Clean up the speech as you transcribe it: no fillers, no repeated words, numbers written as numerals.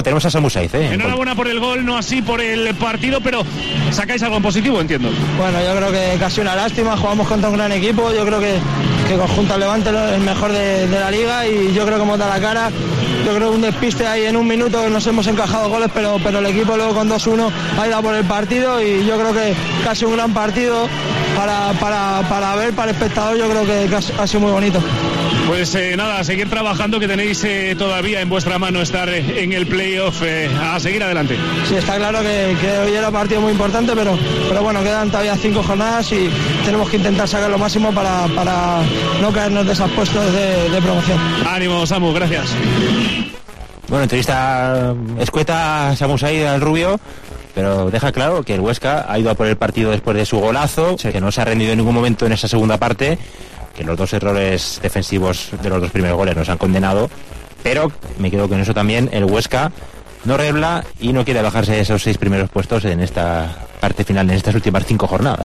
Tenemos a Samu Saiz, Enhorabuena por el gol, no así por el partido, pero sacáis algo en positivo, entiendo. Bueno, yo creo que casi una lástima, jugamos contra un gran equipo, yo creo que conjunto al Levante es el mejor de la liga y yo creo que hemos dado la cara. Yo creo que un despiste ahí en un minuto nos hemos encajado goles, pero el equipo luego con 2-1 ha ido por el partido y yo creo que casi un gran partido para ver, para el espectador. Yo creo que ha sido muy bonito. Pues nada, a seguir trabajando, que tenéis todavía en vuestra mano estar en el playoff, a seguir adelante. Sí, está claro que hoy era un partido muy importante, pero bueno, quedan todavía 5 jornadas y tenemos que intentar sacar lo máximo para no caernos de esos puestos de promoción. Ánimo, Samu, gracias. Bueno, entrevista escueta a Samu Saiz, al rubio, pero deja claro que el Huesca ha ido a por el partido después de su golazo, que no se ha rendido en ningún momento en esa segunda parte, que los 2 errores defensivos de los 2 primeros goles nos han condenado, pero me quedo con eso también, el Huesca no rebla y no quiere bajarse de esos 6 primeros puestos en esta parte final, en estas últimas 5 jornadas.